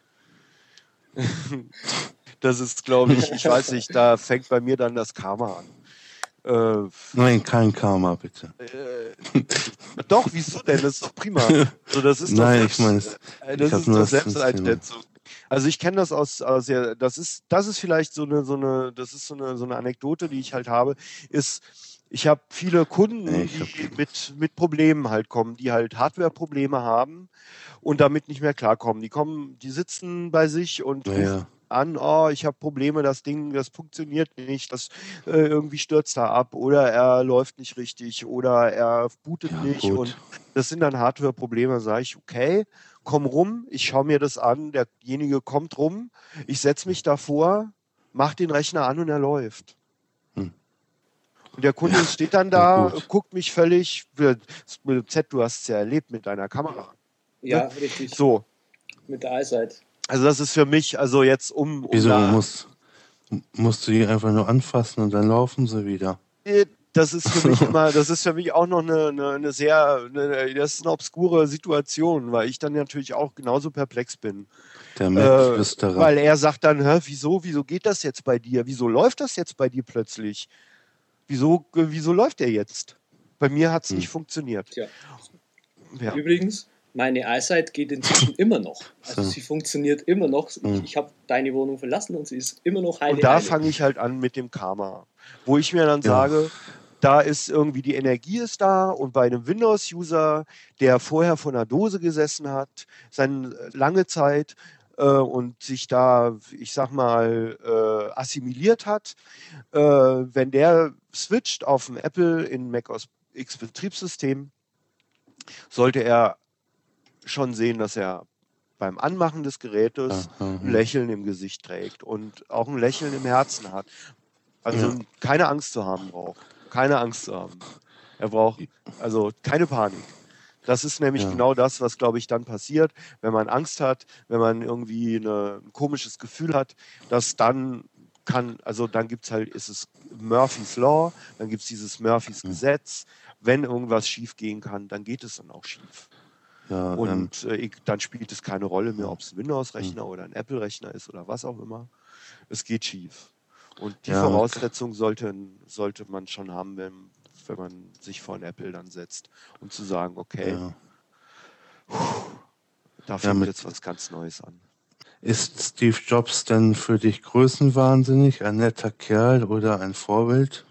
S2: Das ist, glaube ich, ich weiß nicht, da fängt bei mir dann das Karma an. Äh,
S3: Nein, kein Karma, bitte.
S2: äh, doch, wieso denn? Das ist doch prima. Also das ist doch
S3: Nein,
S2: selbst,
S3: ich meine, es-
S2: äh,
S3: ich
S2: das
S3: hab
S2: ist
S3: nur
S2: doch
S3: das System.
S2: Selbsteinschätzung. Also ich kenne das aus, aus ja, das ist, das ist vielleicht so eine, so eine, das ist so eine, so eine Anekdote, die ich halt habe, ist, ich habe viele Kunden,
S3: Nee, ich hab
S2: die
S3: die-
S2: mit, mit Problemen halt kommen, die halt Hardware-Probleme haben und damit nicht mehr klarkommen. Die kommen, die sitzen bei sich und
S3: Ja,
S2: rufen
S3: ja.
S2: an, oh, ich habe Probleme, das Ding, das funktioniert nicht, das äh, irgendwie stürzt er ab oder er läuft nicht richtig oder er bootet
S3: Ja,
S2: nicht
S3: gut.
S2: und das sind dann Hardware-Probleme. Sage ich, okay, komm rum, ich schaue mir das an, derjenige kommt rum, ich setze mich davor, mach den Rechner an und er läuft.
S3: Hm.
S2: Und der Kunde
S3: Ja,
S2: steht dann
S3: ja,
S2: da,
S3: gut.
S2: guckt mich völlig, Z, du hast es ja erlebt mit deiner Kamera.
S1: Ja, richtig.
S2: So,
S1: Mit der Eyesight.
S2: also das ist für mich, also jetzt um, um
S3: Wieso
S2: da,
S3: musst, musst du die einfach nur anfassen und dann laufen sie wieder?
S2: Äh, das ist für mich immer, das ist für mich auch noch eine, eine, eine sehr, eine, das ist eine obskure Situation, weil ich dann natürlich auch genauso perplex bin.
S3: Der
S2: Äh,
S3: Mac-Flüsterer.
S2: weil er sagt dann, hä, wieso, wieso geht das jetzt bei dir? Wieso läuft das jetzt bei dir plötzlich? Wieso, äh, wieso läuft er jetzt? Bei mir hat es
S3: Hm.
S2: nicht funktioniert.
S1: Tja.
S2: Ja.
S1: Übrigens, meine Eyesight geht inzwischen immer noch. Also
S3: So.
S1: sie funktioniert immer noch. Ich,
S3: Hm.
S1: ich habe deine Wohnung verlassen und sie ist immer noch heile.
S2: Und da
S1: heile.
S2: fange ich halt an mit dem Karma, wo ich mir dann
S3: Ja.
S2: sage, da ist irgendwie die Energie ist da und bei einem Windows-User, der vorher vor einer Dose gesessen hat, seine lange Zeit äh, und sich da, ich sag mal, äh, assimiliert hat, äh, wenn der switcht auf ein Apple in Mac O S X Betriebssystem, sollte er schon sehen, dass er beim Anmachen des Gerätes
S3: Ja, ja,
S2: ein
S3: ja.
S2: Lächeln im Gesicht trägt und auch ein Lächeln im Herzen hat. Also
S3: Ja.
S2: keine Angst zu haben braucht. Keine Angst zu haben. Er braucht also keine Panik. Das ist nämlich
S3: Ja.
S2: genau das, was, glaube ich, dann passiert, wenn man Angst hat, wenn man irgendwie eine, ein komisches Gefühl hat, dass dann kann, also dann gibt es halt, ist es Murphy's Law, dann gibt es dieses Murphy's
S3: Ja.
S2: Gesetz. Wenn irgendwas schief gehen kann, dann geht es dann auch schief.
S3: Ja, ähm,
S2: Und äh, ich- dann spielt es keine Rolle mehr,
S3: hm,
S2: ob es ein Windows-Rechner oder ein Apple-Rechner ist oder was auch immer. Es geht schief. Und die
S3: ja,
S2: Voraussetzung sollte, sollte man schon haben, wenn, wenn man sich vor ein Apple dann setzt. Und zu sagen, okay,
S3: ja,
S2: da
S3: ja,
S2: fängt
S3: mit,
S2: jetzt was ganz Neues an.
S3: ist Steve Jobs denn für dich größenwahnsinnig, ein netter Kerl oder ein Vorbild?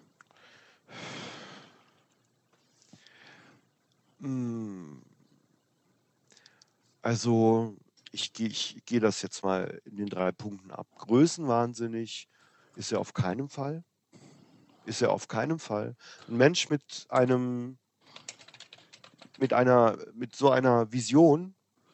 S2: Mm, Also, ich gehe ich geh das jetzt mal in den drei Punkten ab. Größenwahnsinnig ist er auf keinen Fall. Ist er auf keinen Fall. Ein Mensch mit einem, mit einer, mit so einer Vision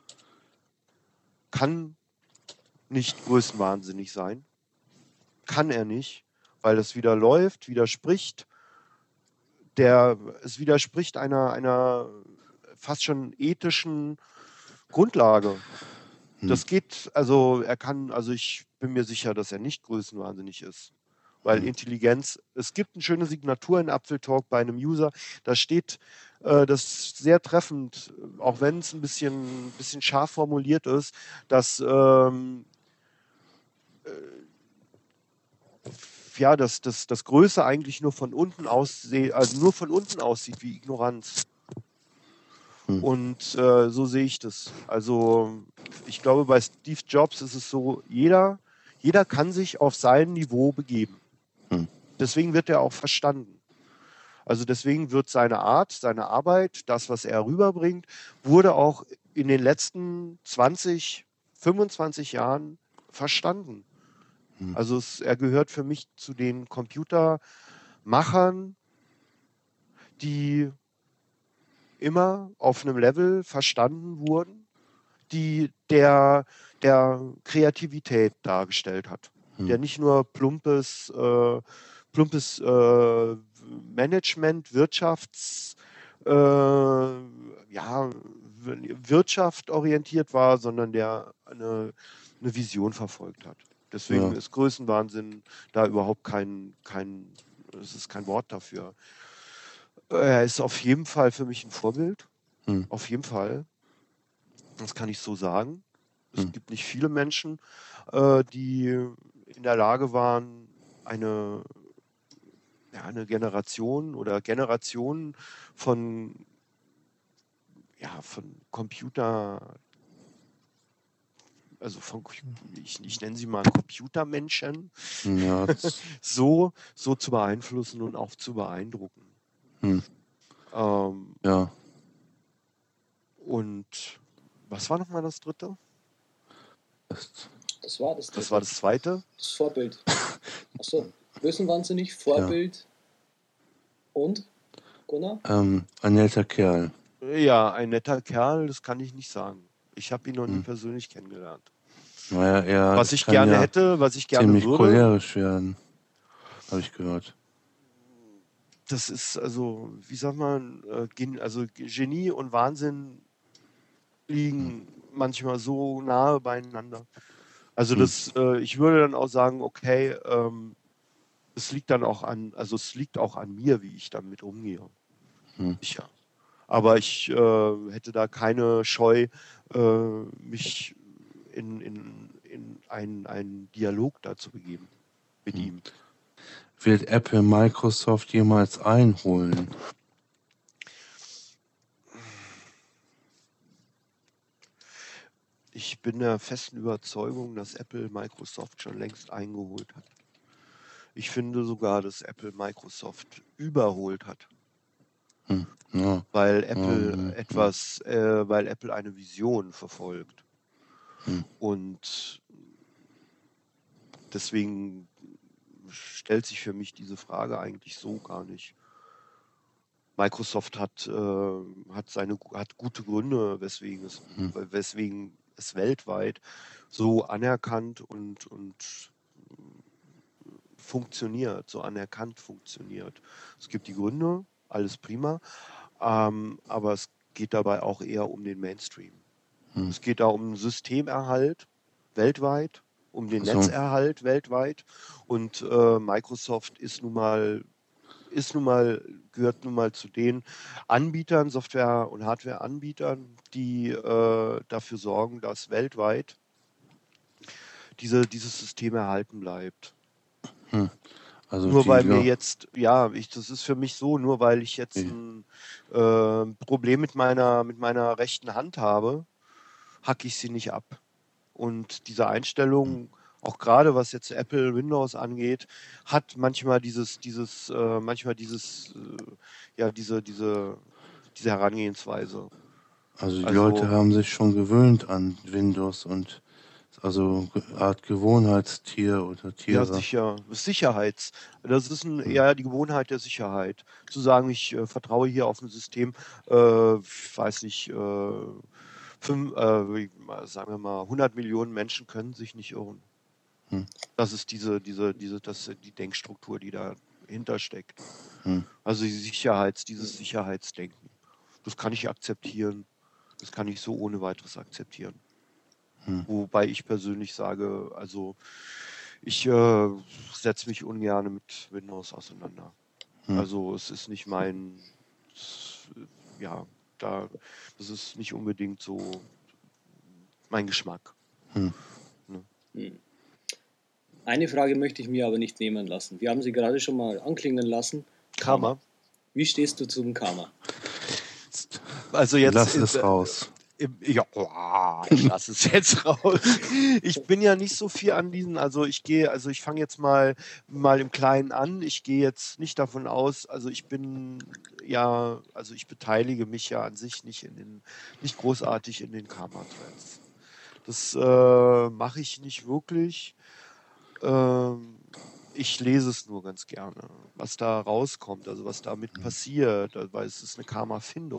S2: kann nicht größenwahnsinnig sein. Kann er nicht, weil das wieder läuft, widerspricht der, es widerspricht einer, einer fast schon ethischen Grundlage.
S3: Hm,
S2: Das geht, also er kann, also ich bin mir sicher, dass er nicht größenwahnsinnig ist. Weil
S3: hm,
S2: Intelligenz, es gibt eine schöne Signatur in Apfeltalk bei einem User, da steht, äh, das sehr treffend, auch wenn es ein bisschen, bisschen scharf formuliert ist, dass ähm, ja, dass das, das Größe eigentlich nur von unten aussieht, also nur von unten aussieht wie Ignoranz.
S3: hm,
S2: Und äh, so sehe ich das. Also ich glaube, bei Steve Jobs ist es so, jeder, jeder kann sich auf sein Niveau begeben.
S3: hm,
S2: Deswegen wird er auch verstanden. Also deswegen wird seine Art, seine Arbeit, das, was er rüberbringt, wurde auch in den letzten zwanzig, fünfundzwanzig Jahren verstanden.
S3: hm,
S2: Also es, er gehört für mich zu den Computermachern, die immer auf einem Level verstanden wurden, die der, der Kreativität dargestellt hat.
S3: hm.
S2: Der nicht nur plumpes, äh, plumpes äh, Management, Wirtschafts, äh, ja, Wirtschaft orientiert war, sondern der eine, eine Vision verfolgt hat. Deswegen
S3: Ja,
S2: ist Größenwahnsinn da überhaupt kein, kein, es ist kein Wort dafür. Er ist auf jeden Fall für mich ein Vorbild.
S3: hm,
S2: Auf jeden Fall. Das kann ich so sagen. Es
S3: hm,
S2: gibt nicht viele Menschen, äh, die in der Lage waren, eine, ja, eine Generation oder Generationen von, ja, von Computer, also von, ich, ich nenne sie mal Computermenschen,
S3: ja, z-
S2: so, so zu beeinflussen und auch zu beeindrucken.
S3: hm,
S2: Ähm,
S3: ja,
S2: und was war nochmal das dritte?
S3: ist,
S1: Das war das
S2: Das war
S1: dritte.
S2: das zweite.
S1: Das Vorbild. Achso, größenwahnsinnig,
S3: ja,
S1: Vorbild und? Gunnar?
S3: ähm, ein netter Kerl.
S2: Ja, ein netter Kerl, das kann ich nicht sagen. Ich habe ihn noch nie
S3: Hm.
S2: persönlich kennengelernt.
S3: Naja, er
S2: Was ich
S3: kann
S2: gerne
S3: ja
S2: hätte, was ich gerne
S3: ziemlich
S2: würde,
S3: cholerisch werden, habe ich gehört.
S2: das ist also, wie sagt man, äh, Gen- also Genie und Wahnsinn liegen manchmal so nahe beieinander. Also
S3: Hm,
S2: das, äh, ich würde dann auch sagen, okay, ähm, es liegt dann auch an, also es liegt auch an mir, wie ich damit umgehe.
S3: hm,
S2: Sicher. Aber ich äh, hätte da keine Scheu, äh, mich in, in, in einen, einen Dialog dazu begeben mit
S3: hm.
S2: ihm.
S3: Wird Apple Microsoft jemals einholen?
S2: Ich bin der festen Überzeugung, dass Apple Microsoft schon längst eingeholt hat. Ich finde sogar, dass Apple Microsoft überholt hat,
S3: Hm, ja,
S2: weil
S3: hm,
S2: Apple
S3: hm,
S2: etwas, äh, weil Apple eine Vision verfolgt.
S3: hm,
S2: Und deswegen stellt sich für mich diese Frage eigentlich so gar nicht. Microsoft hat, äh, hat seine hat gute Gründe, weswegen es,
S3: hm,
S2: weswegen es weltweit so anerkannt und, und funktioniert, so anerkannt funktioniert. Es gibt die Gründe, alles prima, ähm, aber es geht dabei auch eher um den Mainstream.
S3: hm.
S2: Es geht da um Systemerhalt weltweit, um den
S3: Also,
S2: Netzerhalt weltweit und äh, Microsoft ist nun mal ist nun mal gehört nun mal zu den Anbietern, Software- und Hardware-Anbietern, die äh, dafür sorgen, dass weltweit diese, dieses System erhalten bleibt.
S3: Hm. Also
S2: Nur
S3: die
S2: weil mir
S3: Lo-
S2: jetzt, ja, ich, das ist für mich so, nur weil ich jetzt
S3: die-
S2: ein äh, Problem mit meiner, mit meiner rechten Hand habe, hacke ich sie nicht ab. Und diese Einstellung, auch gerade was jetzt Apple Windows angeht, hat manchmal dieses, dieses, äh, manchmal dieses, äh, ja, diese, diese, diese Herangehensweise.
S3: also die Leute
S2: Also,
S3: haben sich schon gewöhnt an Windows und also ge- Art Gewohnheitstier oder
S2: ja,
S3: Tiere.
S2: sicher, Sicherheits. Das ist ein,
S3: Hm.
S2: eher die Gewohnheit der Sicherheit. Zu sagen, ich äh, vertraue hier auf ein System, äh, ich weiß nicht, äh, fünf, äh, wie- mal- sagen wir mal, hundert Millionen Menschen können sich nicht irren.
S3: Hm.
S2: Das ist diese, diese, diese, das ist die Denkstruktur, die dahinter steckt.
S3: Hm.
S2: Also die Sicherheits, dieses Sicherheitsdenken. Das kann ich akzeptieren. Das kann ich so ohne weiteres akzeptieren.
S3: Hm.
S2: Wobei ich persönlich sage, also ich äh, setze mich ungern mit Windows auseinander.
S3: Hm.
S2: Also es ist nicht mein, es, ja, da, das ist nicht unbedingt so mein Geschmack.
S3: Hm.
S1: Hm. Eine Frage möchte ich mir aber nicht nehmen lassen. Wir haben sie gerade schon mal anklingen lassen.
S2: Karma.
S1: Wie stehst du zum Karma?
S2: Also jetzt
S3: Lass
S2: in-
S3: es raus.
S2: Im, ja, oh, ich lasse es jetzt raus. Ich bin ja nicht so viel an diesen, also ich gehe, also ich fange jetzt mal mal im Kleinen an. Ich gehe jetzt nicht davon aus, also ich bin ja, also ich beteilige mich ja an sich nicht in den, nicht großartig in den Karma-Trends. Das äh, mache ich nicht wirklich. Ähm, ich lese es nur ganz gerne, was da rauskommt, also was damit passiert, weil es ist eine Karma-Findung.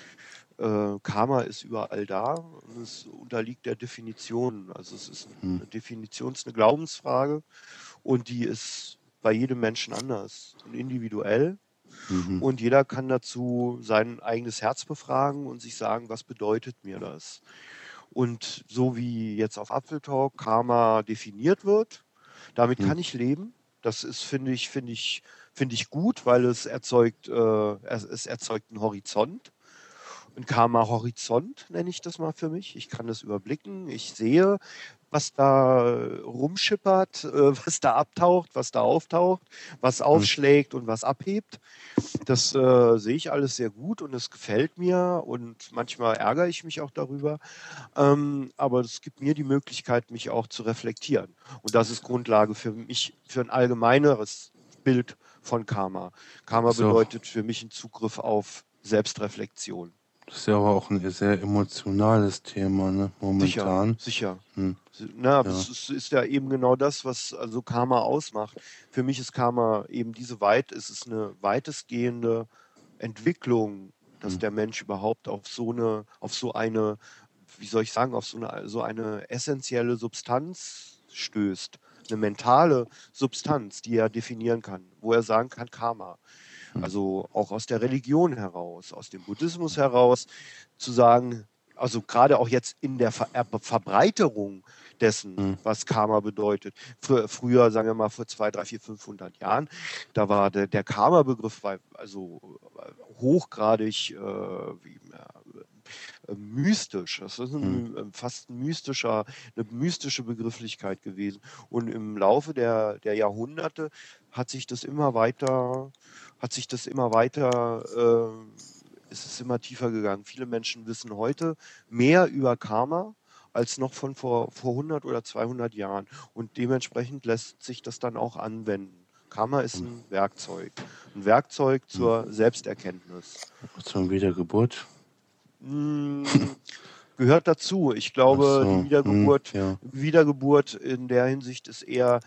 S2: Äh, Karma ist überall da und es unterliegt der Definition. Also es ist
S3: Hm.
S2: eine Definition, es ist eine Glaubensfrage und die ist bei jedem Menschen anders und individuell.
S3: Mhm.
S2: Und jeder kann dazu sein eigenes Herz befragen und sich sagen, was bedeutet mir das? Und so wie jetzt auf Apfeltalk Karma definiert wird, damit
S3: Hm.
S2: kann ich leben. Das ist, finde ich, finde ich, finde ich gut, weil es erzeugt, äh, es, es erzeugt einen Horizont. Ein Karma-Horizont nenne ich das mal für mich. Ich kann das überblicken. Ich sehe, was da rumschippert, äh, was da abtaucht, was da auftaucht, was aufschlägt und was abhebt. Das äh, sehe ich alles sehr gut und es gefällt mir und manchmal ärgere ich mich auch darüber. Ähm, aber es gibt mir die Möglichkeit, mich auch zu reflektieren. Und das ist Grundlage für mich, für ein allgemeineres Bild von Karma. Karma
S3: So.
S2: bedeutet für mich einen Zugriff auf Selbstreflexion.
S3: Das ist ja aber auch ein sehr emotionales Thema, ne? Momentan.
S2: Sicher, sicher.
S3: Hm.
S2: Na, aber
S3: Ja.
S2: es ist, ist ja eben genau das, was also Karma ausmacht. Für mich ist Karma eben diese weit, es ist eine weitestgehende Entwicklung, dass
S3: Hm.
S2: der Mensch überhaupt auf so eine, auf so eine, wie soll ich sagen, auf so eine, so eine essentielle Substanz stößt. Eine mentale Substanz, die er definieren kann, wo er sagen kann, Karma. Also auch aus der Religion heraus, aus dem Buddhismus heraus, zu sagen, also gerade auch jetzt in der Ver Verbreiterung dessen,
S3: Hm.
S2: was Karma bedeutet. Für, früher, sagen wir mal, vor zwei, drei, vier, fünfhundert Jahren, da war der, der Karma-Begriff war also hochgradig äh, wie, äh, mystisch. Das ist ein,
S3: Hm.
S2: fast ein mystischer, eine mystische Begrifflichkeit gewesen. Und im Laufe der, der Jahrhunderte hat sich das immer weiter, hat sich das immer weiter, äh, ist es immer tiefer gegangen. Viele Menschen wissen heute mehr über Karma als noch von vor, vor hundert oder zweihundert Jahren. Und dementsprechend lässt sich das dann auch anwenden. Karma ist ein Werkzeug. Ein Werkzeug zur Selbsterkenntnis.
S3: Zur Wiedergeburt.
S2: Hm, gehört dazu. Ich
S3: Ach
S2: glaube,
S3: so.
S2: die Wiedergeburt,
S3: Hm. Ja.
S2: Wiedergeburt in der Hinsicht ist eher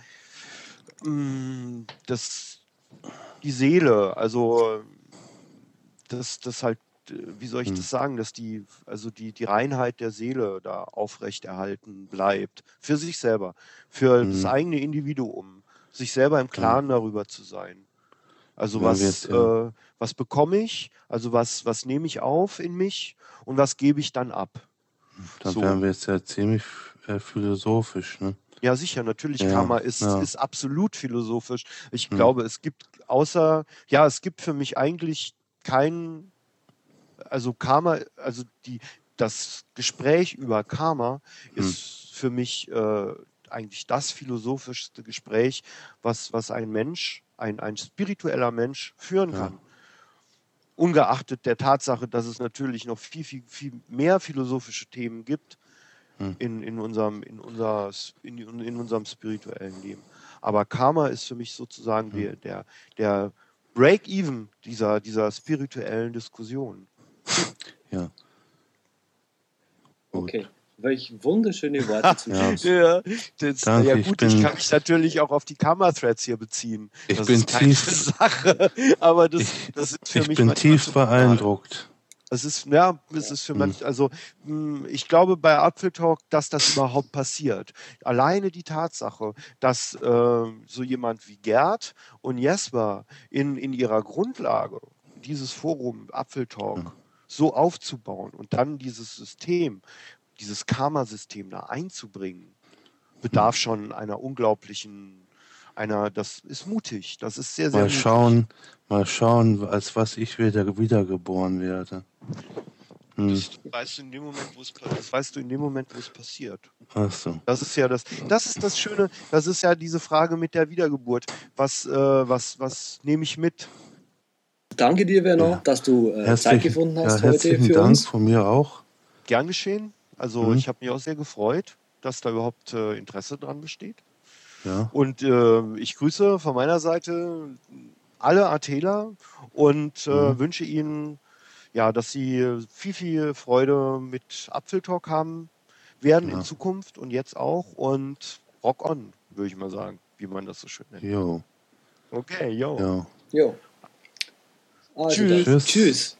S2: mh, das, die Seele. Also das, das halt, äh, wie soll ich
S3: Hm.
S2: das sagen, dass die, also die, die Reinheit der Seele da aufrechterhalten bleibt. Für sich selber, für das
S3: Hm.
S2: eigene Individuum, sich selber im Klaren darüber zu sein. Also
S3: Wenn wir
S2: was,
S3: jetzt ja,
S2: äh, was bekomme ich, also was, was nehme ich auf in mich und was gebe ich dann ab.
S3: dann
S2: So.
S3: wären wir jetzt ja ziemlich äh, philosophisch, ne?
S2: Ja, sicher, natürlich,
S3: Ja,
S2: Karma ist,
S3: ja.
S2: ist absolut philosophisch. Ich
S3: Hm.
S2: glaube, es gibt außer, ja, es gibt für mich eigentlich keinen, also Karma, also die, das Gespräch über Karma
S3: Hm.
S2: ist für mich äh, eigentlich das philosophischste Gespräch, was, was ein Mensch, ein, ein spiritueller Mensch führen
S3: Ja.
S2: kann. Ungeachtet der Tatsache, dass es natürlich noch viel, viel, viel mehr philosophische Themen gibt
S3: Hm.
S2: in, in, unserem, in, unser, in, in unserem spirituellen Leben. Aber Karma ist für mich sozusagen
S3: Hm.
S2: der, der, der Break-Even dieser, dieser spirituellen Diskussion.
S3: Ja, gut.
S1: Okay, welch wunderschöne Worte zum
S3: Ja.
S1: Schluss.
S2: Ja, das,
S3: Danke,
S2: ja
S3: ich
S2: gut, ich
S3: bin-
S2: kann mich natürlich auch auf die Karma-Threads hier beziehen.
S3: Ich
S2: das
S3: bin
S2: ist keine
S3: tief-
S2: Sache, aber das,
S3: Ich,
S2: das ist für
S3: ich
S2: mich
S3: bin
S2: manchmal
S3: tief
S2: zu banal.
S3: beeindruckt.
S2: Es ist, ja, es ist für
S3: Hm.
S2: manch, also mh, ich glaube bei Apfeltalk, dass das überhaupt passiert. Alleine die Tatsache, dass äh, so jemand wie Gerd und Jesper in, in ihrer Grundlage dieses Forum Apfeltalk
S3: Hm.
S2: so aufzubauen und dann dieses System, dieses Karma-System da einzubringen, bedarf schon einer unglaublichen, einer, das ist mutig, das ist sehr, sehr
S3: Mal
S2: mutig.
S3: schauen, mal schauen, als was ich wieder wiedergeboren werde. Hm.
S2: Das weißt du in dem Moment, wo es das weißt du in dem Moment, wo es passiert.
S3: Ach so.
S2: Das ist ja das, das ist das Schöne, das ist ja diese Frage mit der Wiedergeburt. Was, äh, was, was nehme ich mit?
S1: Danke dir, Werner,
S3: Ja.
S1: dass du äh, Zeit
S3: Herzlichen,
S1: gefunden
S3: ja,
S1: hast heute
S3: herzlichen
S1: für
S3: Dank
S1: uns.
S3: von mir auch.
S2: Gern geschehen. Also
S3: Mhm.
S2: ich habe mich auch sehr gefreut, dass da überhaupt äh, Interesse dran besteht.
S3: Ja.
S2: Und äh, ich grüße von meiner Seite alle Arteler und äh,
S3: Mhm.
S2: wünsche Ihnen, ja, dass Sie viel, viel Freude mit Apfeltalk haben werden
S3: Ja.
S2: in Zukunft und jetzt auch. Und rock on, würde ich mal sagen, wie man das so schön nennt.
S3: Jo.
S2: Okay, yo.
S3: Ja.
S1: Jo. Also
S2: Tschüss.
S1: dann,
S3: Tschüss.
S1: tschüss.